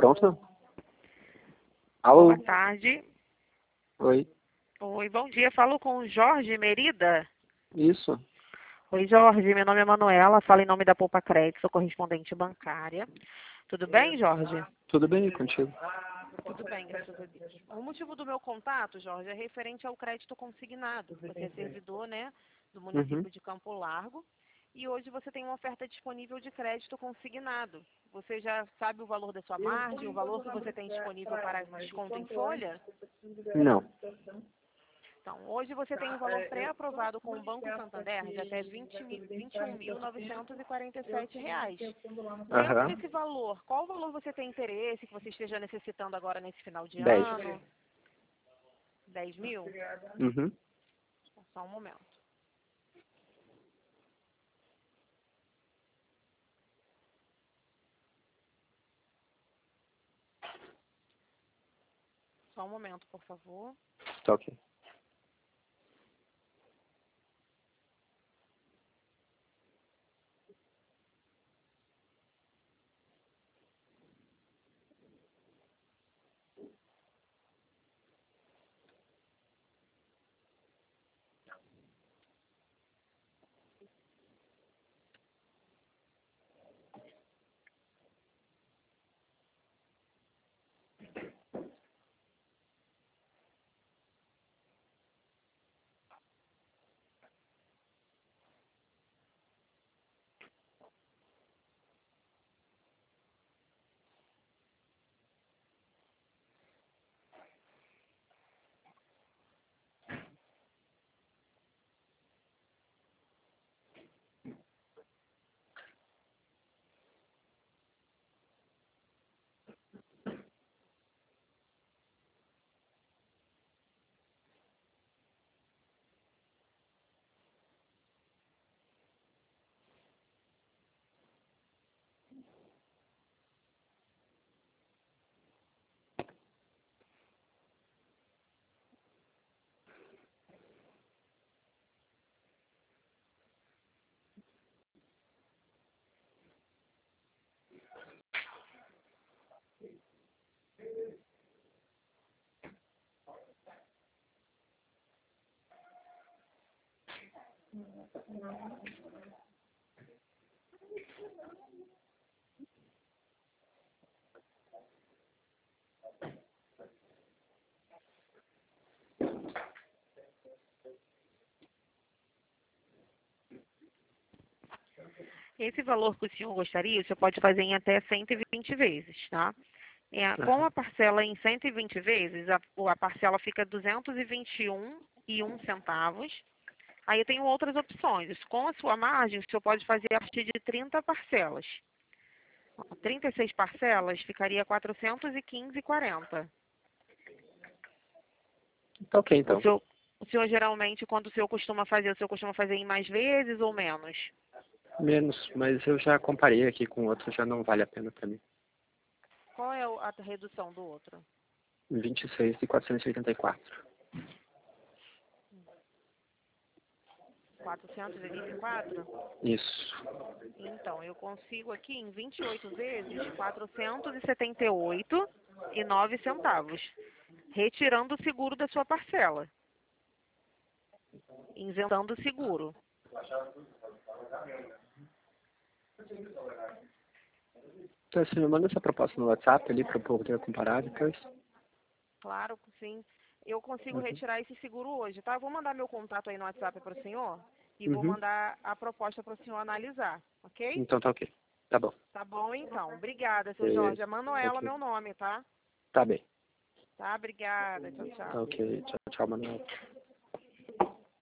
Pronto? Alô? Boa tarde. Oi. Oi, bom dia. Falo com o Jorge Merida. Isso. Oi, Jorge. Meu nome é Manuela. Falo em nome da Poupa Crédito, sou correspondente bancária. Tudo bem, Jorge? Tudo bem contigo? Tudo bem, graças a Deus. O motivo do meu contato, Jorge, é referente ao crédito consignado. Você é servidor, né, do município de Campo Largo. E hoje você tem uma oferta disponível de crédito consignado. Você já sabe o valor da sua margem, o valor que você tem disponível para desconto em folha? Não. Então, hoje você tem um valor pré-aprovado com o Banco Santander de até R$ 21.947. Dentro Aham. desse valor, qual valor você tem interesse que você esteja necessitando agora nesse final de 10. ano? 10 mil? Uhum. Só um momento. Só um momento, por favor. Tá ok. Esse valor que o senhor gostaria, você pode fazer em até 120 vezes, tá? Com Aham. a parcela em 120 vezes, a parcela fica R$ 221,01. Aí eu tenho outras opções. Com a sua margem, o senhor pode fazer a partir de 30 parcelas. 36 parcelas ficaria R$ 415,40. Tá ok, O então. senhor, o senhor geralmente, quando o senhor costuma fazer, o senhor costuma fazer em mais vezes ou menos? Menos, mas eu já comparei aqui com outro, já não vale a pena pra mim. Qual é a redução do outro? 26.484. 424? Isso. Então, eu consigo aqui em 28 vezes R$ 478,09, retirando o seguro da sua parcela, isentando o seguro. Então, você me manda essa proposta no WhatsApp ali pra eu poder comparar depois. Claro que sim. Eu consigo Uhum. retirar esse seguro hoje, tá? Eu vou mandar meu contato aí no WhatsApp para o senhor e vou Uhum. mandar a proposta para o senhor analisar, ok? Então tá ok. Tá bom. Tá bom, então. Obrigada, seu É, Jorge. É Manuela, ok. meu nome, tá? Tá bem. Tá, obrigada. Tchau, Tá tchau. ok. Tchau, tchau, Manuel.